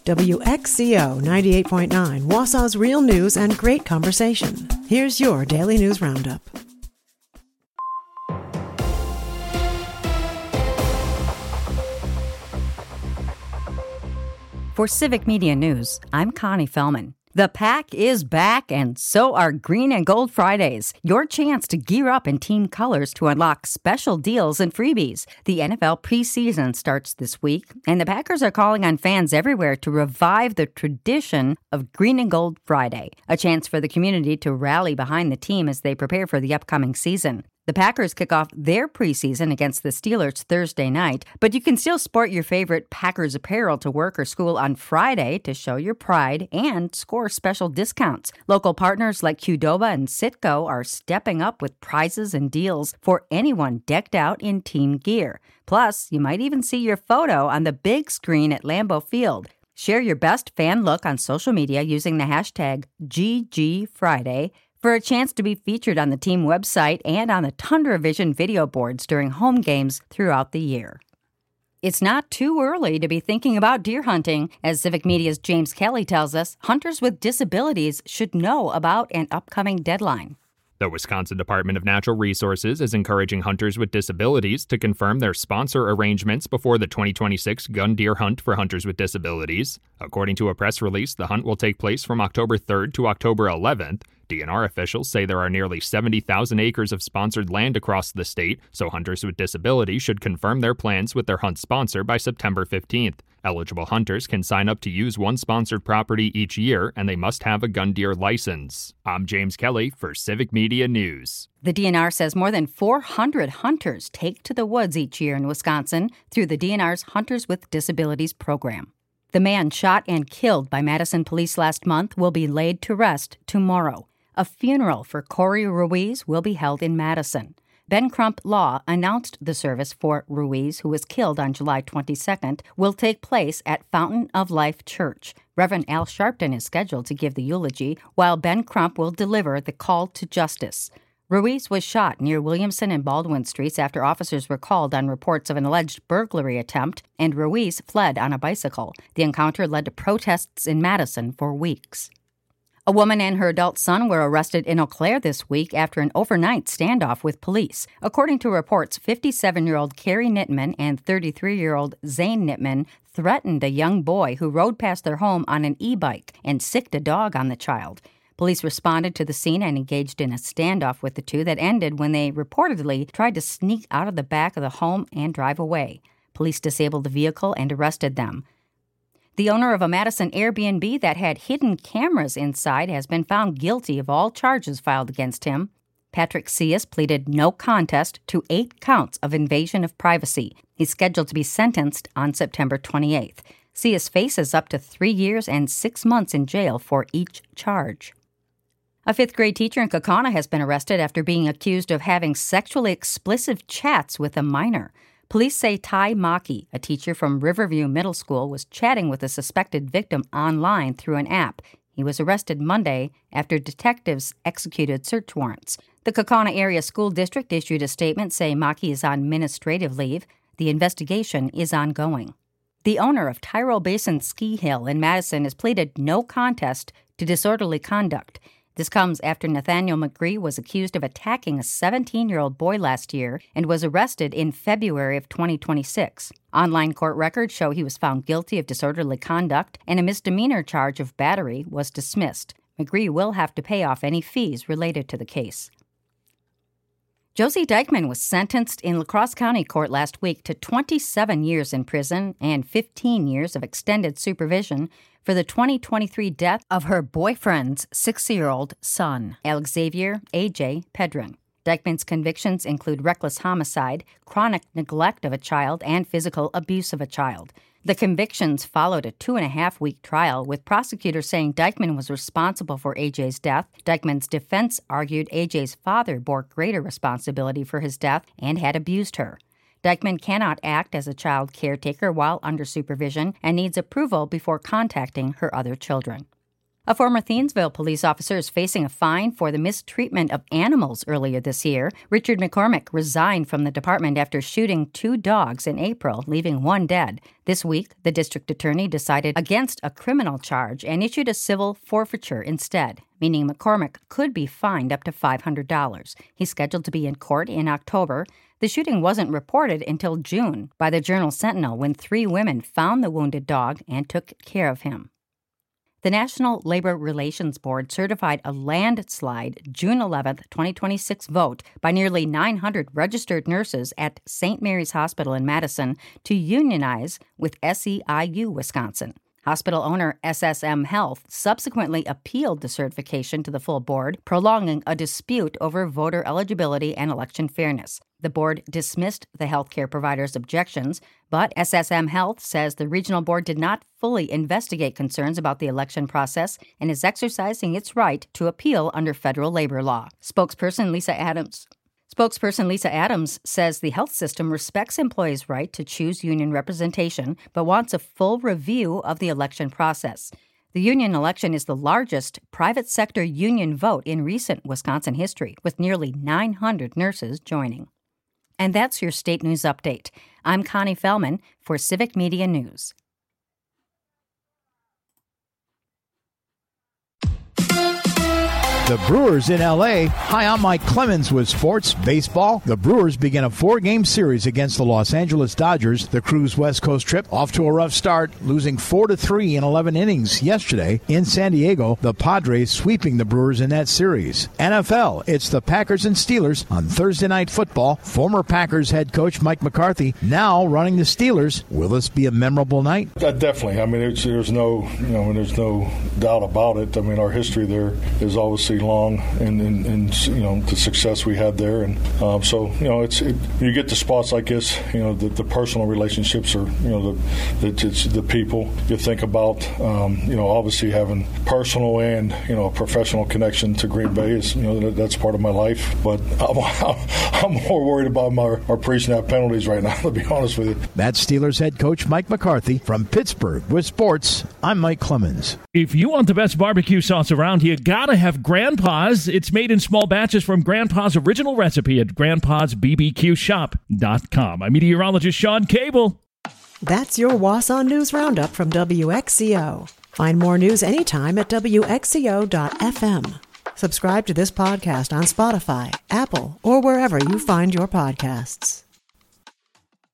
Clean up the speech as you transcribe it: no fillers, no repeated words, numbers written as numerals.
WXCO 98.9, Wausau's real news and great conversation. Here's your Daily News Roundup. For Civic Media News, I'm Connie Fellman. The Pack is back, and so are Green and Gold Fridays, your chance to gear up in team colors to unlock special deals and freebies. The NFL preseason starts this week, and the Packers are calling on fans everywhere to revive the tradition of Green and Gold Friday, a chance for the community to rally behind the team as they prepare for the upcoming season. The Packers kick off their preseason against the Steelers Thursday night, but you can still sport your favorite Packers apparel to work or school on Friday to show your pride and score special discounts. Local partners like Qdoba and Citgo are stepping up with prizes and deals for anyone decked out in team gear. Plus, you might even see your photo on the big screen at Lambeau Field. Share your best fan look on social media using the hashtag GGFriday for a chance to be featured on the team website and on the Tundra Vision video boards during home games throughout the year. It's not too early to be thinking about deer hunting. As Civic Media's James Kelly tells us, hunters with disabilities should know about an upcoming deadline. The Wisconsin Department of Natural Resources is encouraging hunters with disabilities to confirm their sponsor arrangements before the 2026 gun deer hunt for hunters with disabilities. According to a press release, the hunt will take place from October 3rd to October 11th. DNR officials say there are nearly 70,000 acres of sponsored land across the state, so hunters with disabilities should confirm their plans with their hunt sponsor by September 15th. Eligible hunters can sign up to use one sponsored property each year, and they must have a gun deer license. I'm James Kelly for Civic Media News. The DNR says more than 400 hunters take to the woods each year in Wisconsin through the DNR's Hunters with Disabilities program. The man shot and killed by Madison police last month will be laid to rest tomorrow. A funeral for Corey Ruiz will be held in Madison. Ben Crump Law announced the service for Ruiz, who was killed on July 22nd, will take place at Fountain of Life Church. Reverend Al Sharpton is scheduled to give the eulogy, while Ben Crump will deliver the call to justice. Ruiz was shot near Williamson and Baldwin Streets after officers were called on reports of an alleged burglary attempt, and Ruiz fled on a bicycle. The encounter led to protests in Madison for weeks. A woman and her adult son were arrested in Eau Claire this week after an overnight standoff with police. According to reports, 57-year-old Carrie Nittman and 33-year-old Zane Nittman threatened a young boy who rode past their home on an e-bike and sicked a dog on the child. Police responded to the scene and engaged in a standoff with the two that ended when they reportedly tried to sneak out of the back of the home and drive away. Police disabled the vehicle and arrested them. The owner of a Madison Airbnb that had hidden cameras inside has been found guilty of all charges filed against him. Patrick Cias pleaded no contest to 8 counts of invasion of privacy. He's scheduled to be sentenced on September 28th. Cias faces up to 3 years and 6 months in jail for each charge. A 5th-grade teacher in Kaukauna has been arrested after being accused of having sexually explicit chats with a minor. Police say Ty Maki, a teacher from Riverview Middle School, was chatting with a suspected victim online through an app. He was arrested Monday after detectives executed search warrants. The Kaukauna Area School District issued a statement saying Maki is on administrative leave. The investigation is ongoing. The owner of Tyrol Basin Ski Hill in Madison has pleaded no contest to disorderly conduct. This comes after Nathaniel McGree was accused of attacking a 17-year-old boy last year and was arrested in February of 2026. Online court records show he was found guilty of disorderly conduct, and a misdemeanor charge of battery was dismissed. McGree will have to pay off any fees related to the case. Josie Dykman was sentenced in La Crosse County Court last week to 27 years in prison and 15 years of extended supervision for the 2023 death of her boyfriend's 6-year-old son, Alexavier A.J. Pedron. Dykman's convictions include reckless homicide, chronic neglect of a child, and physical abuse of a child. The convictions followed a 2.5-week trial, with prosecutors saying Dykman was responsible for AJ's death. Dykman's defense argued AJ's father bore greater responsibility for his death and had abused her. Dykman cannot act as a child caretaker while under supervision and needs approval before contacting her other children. A former Thiensville police officer is facing a fine for the mistreatment of animals earlier this year. Richard McCormick resigned from the department after shooting 2 dogs in April, leaving 1 dead. This week, the district attorney decided against a criminal charge and issued a civil forfeiture instead, meaning McCormick could be fined up to $500. He's scheduled to be in court in October. The shooting wasn't reported until June by the Journal-Sentinel when 3 women found the wounded dog and took care of him. The National Labor Relations Board certified a landslide June 11, 2026 vote by nearly 900 registered nurses at St. Mary's Hospital in Madison to unionize with SEIU Wisconsin. Hospital owner SSM Health subsequently appealed the certification to the full board, prolonging a dispute over voter eligibility and election fairness. The board dismissed the healthcare provider's objections, but SSM Health says the regional board did not fully investigate concerns about the election process and is exercising its right to appeal under federal labor law. Spokesperson Lisa Adams says the health system respects employees' right to choose union representation, but wants a full review of the election process. The union election is the largest private sector union vote in recent Wisconsin history, with nearly 900 nurses joining. And that's your state news update. I'm Connie Fellman for Civic Media News. The Brewers in L.A. Hi, I'm Mike Clemens with Sports Baseball. The Brewers begin a 4-game series against the Los Angeles Dodgers. The Crew's West Coast trip off to a rough start, losing 4-3 in 11 innings yesterday in San Diego. The Padres sweeping the Brewers in that series. NFL, it's the Packers and Steelers on Thursday Night Football. Former Packers head coach Mike McCarthy now running the Steelers. Will this be a memorable night? Definitely. I mean, there's no doubt about it. I mean, our history there is obviously long and the success we had there, and you get to spots like this, the personal relationships or it's the people you think about, obviously having personal and a professional connection to Green Bay is that's part of my life, but I'm more worried about our pre-snap penalties right now, to be honest with you. That's Steelers head coach Mike McCarthy from Pittsburgh with sports. I'm Mike Clemens. If you want the best barbecue sauce around, you gotta have Grandpa's. It's made in small batches from Grandpa's original recipe at grandpa'sbbqshop.com. I'm meteorologist Sean Cable. That's your Wausau News Roundup from WXCO. Find more news anytime at WXCO.FM. Subscribe to this podcast on Spotify, Apple, or wherever you find your podcasts.